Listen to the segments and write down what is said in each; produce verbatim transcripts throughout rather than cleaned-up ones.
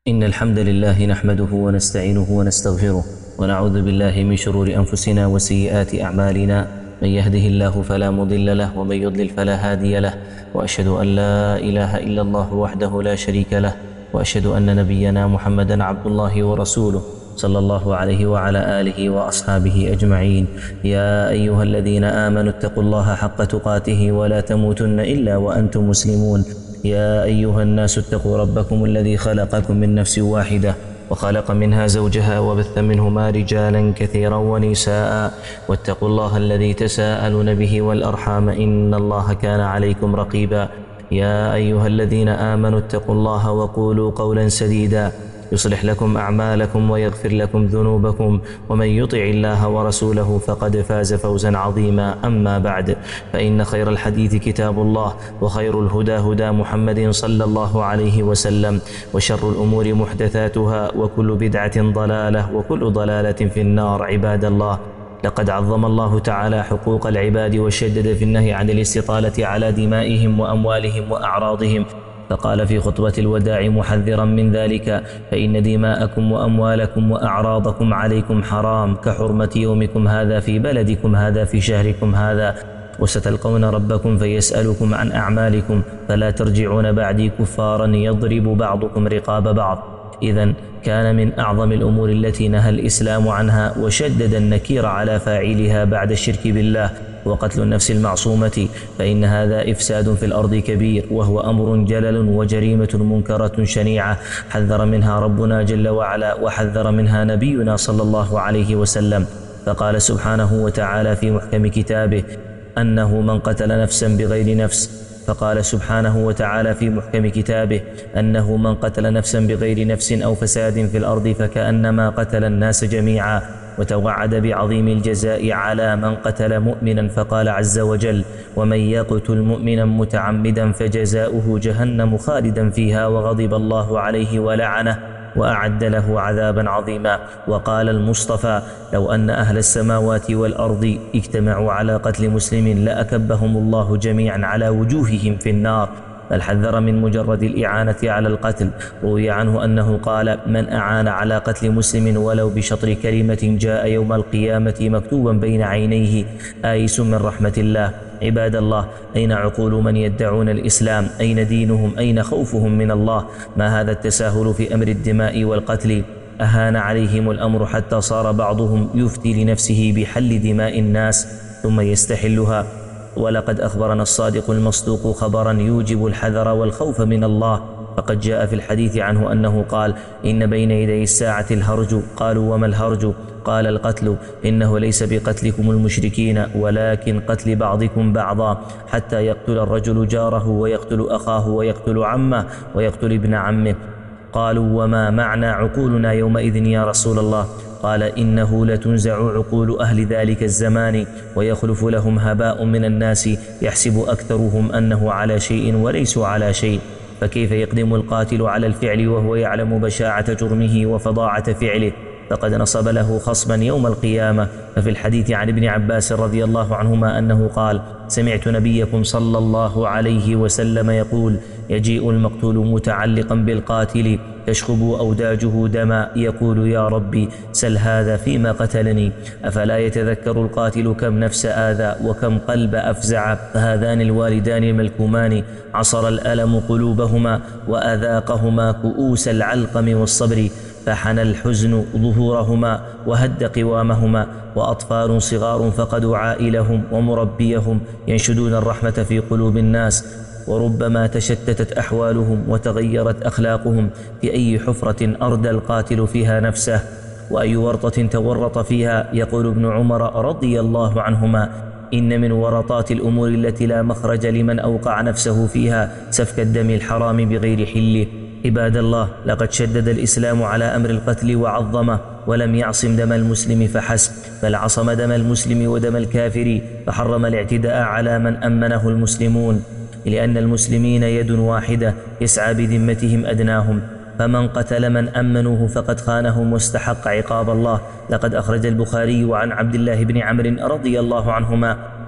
إن الحمد لله نحمده ونستعينه ونستغفره ونعوذ بالله من شرور أنفسنا وسيئات أعمالنا. من يهده الله فلا مضل له ومن يضلل فلا هادي له، وأشهد أن لا إله إلا الله وحده لا شريك له، وأشهد أن نبينا محمدا عبد الله ورسوله صلى الله عليه وعلى آله وأصحابه أجمعين. يا أيها الذين آمنوا اتقوا الله حق تقاته ولا تموتن إلا وأنتم مسلمون. يا أيها الناس اتقوا ربكم الذي خلقكم من نفس واحدة وخلق منها زوجها وبث منهما رجالا كثيرا ونساء، واتقوا الله الذي تساءلون به والأرحام إن الله كان عليكم رقيبا. يا أيها الذين آمنوا اتقوا الله وقولوا قولا سديدا يصلح لكم أعمالكم ويغفر لكم ذنوبكم، ومن يطع الله ورسوله فقد فاز فوزا عظيما. أما بعد، فإن خير الحديث كتاب الله، وخير الهدى هدى محمد صلى الله عليه وسلم، وشر الأمور محدثاتها، وكل بدعة ضلالة، وكل ضلالة في النار. عباد الله، لقد عظم الله تعالى حقوق العباد وشدد في النهي عن الاستطالة على دمائهم وأموالهم وأعراضهم، فقال في خطبة الوداع محذرا من ذلك: فإن دماءكم وأموالكم وأعراضكم عليكم حرام كحرمة يومكم هذا في بلدكم هذا في شهركم هذا، وستلقون ربكم فيسألكم عن أعمالكم، فلا ترجعون بعدي كفارا يضرب بعضكم رقاب بعض. إذن كان من أعظم الأمور التي نهى الإسلام عنها وشدد النكير على فاعلها بعد الشرك بالله وقتل النفس المعصومة، فإن هذا إفساد في الأرض كبير، وهو أمر جلل وجريمة منكرة شنيعة حذر منها ربنا جل وعلا، وحذر منها نبينا صلى الله عليه وسلم. فقال سبحانه وتعالى في محكم كتابه أنه من قتل نفسا بغير نفس فقال سبحانه وتعالى في محكم كتابه أنه من قتل نفسا بغير نفس أو فساد في الأرض فكأنما قتل الناس جميعا، وتوعد بعظيم الجزاء على من قتل مؤمنا، فقال عز وجل: ومن يقتل مؤمنا متعمدا فجزاؤه جهنم خالدا فيها وغضب الله عليه ولعنه وأعد له عذابا عظيما. وقال المصطفى: لو أن أهل السماوات والأرض اجتمعوا على قتل مسلم لأكبهم الله جميعا على وجوههم في النار. بل حذر من مجرد الإعانة على القتل. روي عنه أنه قال: من أعان على قتل مسلم ولو بشطر كلمة جاء يوم القيامة مكتوبا بين عينيه آيس من رحمة الله. عباد الله، أين عقول من يدعون الإسلام؟ أين دينهم؟ أين خوفهم من الله؟ ما هذا التساهل في أمر الدماء والقتل؟ أهان عليهم الأمر حتى صار بعضهم يفتي لنفسه بحل دماء الناس ثم يستحلها. ولقد أخبرنا الصادق المصدوق خبرا يوجب الحذر والخوف من الله، فقد جاء في الحديث عنه أنه قال: إن بين يدي الساعة الهرج. قالوا: وما الهرج؟ قال: القتل. إنه ليس بقتلكم المشركين، ولكن قتل بعضكم بعضا، حتى يقتل الرجل جاره ويقتل أخاه ويقتل عمه ويقتل ابن عمه. قالوا: وما معنى عقولنا يومئذ يا رسول الله؟ قال: إنه لتنزع عقول أهل ذلك الزمان ويخلف لهم هباء من الناس يحسب أكثرهم أنه على شيء وليسوا على شيء، فكيف يقدم القاتل على الفعل وهو يعلم بشاعة جرمه وفظاعة فعله؟ فقد نصب له خصما يوم القيامة. ففي الحديث عن ابن عباس رضي الله عنهما أنه قال: سمعت نبيكم صلى الله عليه وسلم يقول: يجيء المقتول متعلقا بالقاتل تشخب أوداجه دما، يقول: يا ربي سل هذا فيما قتلني. أفلا يتذكر القاتل كم نفس آذى وكم قلب أفزع؟ فهذان الوالدان الملكومان عصر الألم قلوبهما وأذاقهما كؤوس العلقم والصبر، فحنى الحزن ظهورهما وهد قوامهما، وأطفال صغار فقدوا عائلهم ومربيهم ينشدون الرحمة في قلوب الناس، وربما تشتتت أحوالهم وتغيرت أخلاقهم. في أي حفرة أردى القاتل فيها نفسه، وأي ورطة تورط فيها. يقول ابن عمر رضي الله عنهما: إن من ورطات الأمور التي لا مخرج لمن أوقع نفسه فيها سفك الدم الحرام بغير حله. عباد الله، لقد شدد الإسلام على أمر القتل وعظمه، ولم يعصم دم المسلم فحسب، بل عصم دم المسلم ودم الكافر، فحرم الاعتداء على من أمنه المسلمون، لأن المسلمين يد واحدة يسعى بذمتهم أدناهم، فمن قتل من أمنوه فقد خانهم واستحق عقاب الله. لقد أخرج البخاري عن عبد الله بن عمرو رضي الله عنهما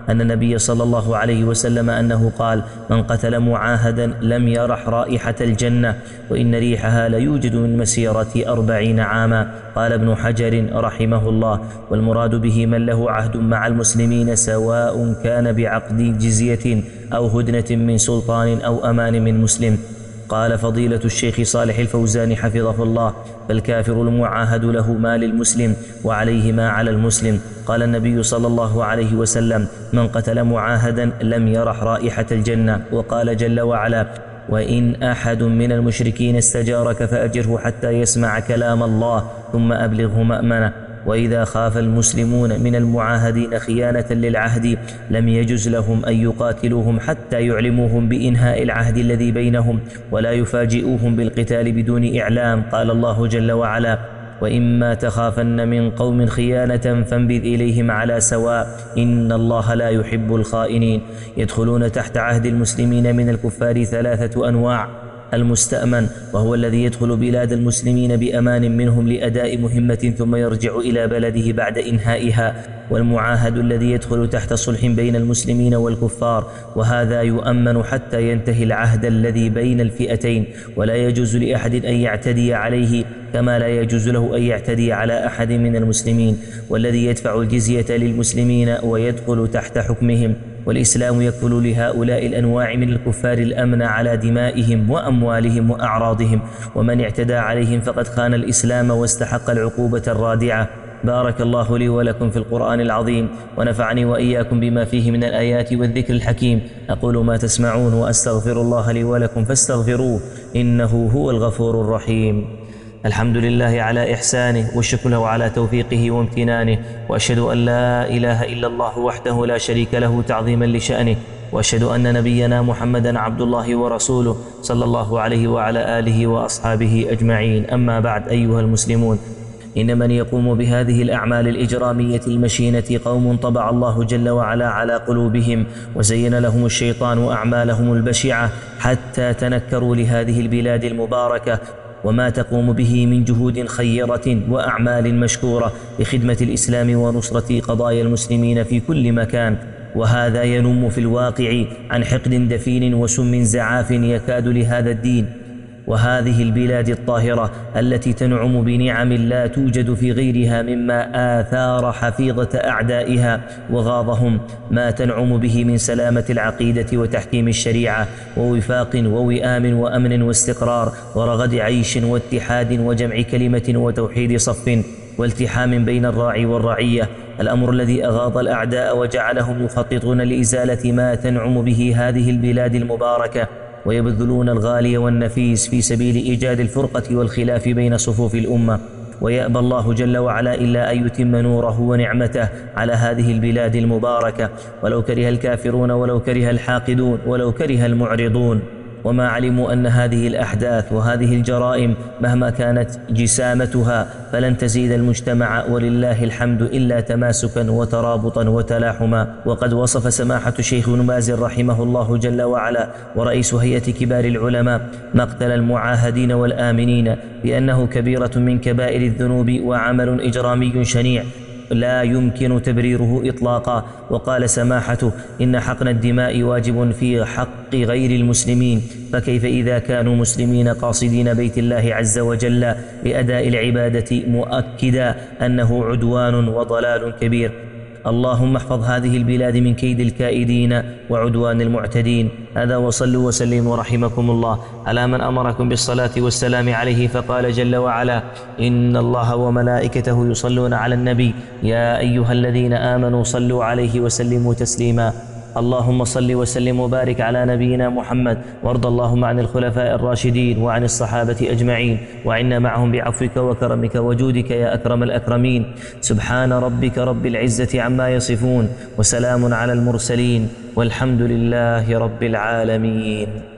أن النبي صلى الله عليه وسلم أنه قال: من قتل معاهدا لم يرح رائحة الجنة وإن ريحها ليوجد من مسيرة أربعين عاما. قال ابن حجر رحمه الله: والمراد به من له عهد مع المسلمين سواء كان بعقد جزية أو هدنة من سلطان أو أمان من مسلم. قال فضيلة الشيخ صالح الفوزان حفظه الله: فالكافر المعاهد له ما للمسلم وعليه ما على المسلم. قال النبي صلى الله عليه وسلم: من قتل معاهدا لم يرح رائحة الجنة. وقال جل وعلا: وإن أحد من المشركين استجارك فأجره حتى يسمع كلام الله ثم أبلغه مأمنه. وإذا خاف المسلمون من المعاهدين خيانة للعهد لم يجز لهم أن يقاتلوهم حتى يعلموهم بإنهاء العهد الذي بينهم ولا يفاجئوهم بالقتال بدون إعلام. قال الله جل وعلا: وإما تخافن من قوم خيانة فانبذ إليهم على سواء إن الله لا يحب الخائنين. يدخلون تحت عهد المسلمين من الكفار ثلاثة أنواع: المستأمن وهو الذي يدخل بلاد المسلمين بأمان منهم لأداء مهمة ثم يرجع إلى بلده بعد إنهائها، والمعاهد الذي يدخل تحت صلح بين المسلمين والكفار، وهذا يؤمن حتى ينتهي العهد الذي بين الفئتين ولا يجوز لأحد أن يعتدي عليه كما لا يجوز له أن يعتدي على أحد من المسلمين، والذي يدفع الجزية للمسلمين ويدخل تحت حكمهم. والإسلام يكفل لهؤلاء الأنواع من الكفار الأمن على دمائهم وأموالهم وأعراضهم، ومن اعتدى عليهم فقد خان الإسلام واستحق العقوبة الرادعة. بارك الله لي ولكم في القرآن العظيم، ونفعني وإياكم بما فيه من الآيات والذكر الحكيم. أقول ما تسمعون وأستغفر الله لي ولكم فاستغفروه إنه هو الغفور الرحيم. الحمد لله على إحسانه والشكر له على توفيقه وامتنانه، وأشهد أن لا إله إلا الله وحده لا شريك له تعظيما لشأنه، وأشهد أن نبينا محمدا عبد الله ورسوله صلى الله عليه وعلى آله وأصحابه أجمعين. أما بعد، أيها المسلمون، إن من يقوم بهذه الأعمال الإجرامية المشينة قوم طبع الله جل وعلا على قلوبهم وزين لهم الشيطان أعمالهم البشعة حتى تنكروا لهذه البلاد المباركة، وما تقوم به من جهود خيرة وأعمال مشكورة لخدمة الإسلام ونصرة قضايا المسلمين في كل مكان. وهذا ينم في الواقع عن حقد دفين وسم زعاف يكاد لهذا الدين وهذه البلاد الطاهرة التي تنعم بنعم لا توجد في غيرها، مما آثار حفيظة أعدائها وغاضهم ما تنعم به من سلامة العقيدة وتحكيم الشريعة ووفاق ووئام وأمن واستقرار ورغد عيش واتحاد وجمع كلمة وتوحيد صف والتحام بين الراعي والرعية، الأمر الذي أغاض الأعداء وجعلهم يخططون لإزالة ما تنعم به هذه البلاد المباركة، ويبذلون الغالي والنفيس في سبيل إيجاد الفرقة والخلاف بين صفوف الأمة. ويأبى الله جل وعلا إلا أن يتم نوره ونعمته على هذه البلاد المباركة، ولو كره الكافرون ولو كره الحاقدون ولو كره المعرضون. وما علموا أن هذه الأحداث وهذه الجرائم مهما كانت جسامتها فلن تزيد المجتمع ولله الحمد إلا تماسكا وترابطا وتلاحما. وقد وصف سماحة الشيخ ابن باز رحمه الله جل وعلا ورئيس هيئة كبار العلماء مقتل المعاهدين والآمنين بأنه كبيرة من كبائر الذنوب وعمل إجرامي شنيع لا يمكن تبريره إطلاقا. وقال سماحته: إن حقن الدماء واجب في حق غير المسلمين، فكيف إذا كانوا مسلمين قاصدين بيت الله عز وجل لأداء العبادة، مؤكدا أنه عدوان وضلال كبير. اللهم احفظ هذه البلاد من كيد الكائدين وعدوان المعتدين. هذا وصلوا وسلموا رحمكم الله على من أمركم بالصلاة والسلام عليه، فقال جل وعلا: إن الله وملائكته يصلون على النبي يا أيها الذين آمنوا صلوا عليه وسلموا تسليما. اللهم صل وسلم وبارك على نبينا محمد، وارض اللهم عن الخلفاء الراشدين وعن الصحابة أجمعين، وعنا معهم بعفوك وكرمك وجودك يا أكرم الأكرمين. سبحان ربك رب العزة عما يصفون، وسلام على المرسلين، والحمد لله رب العالمين.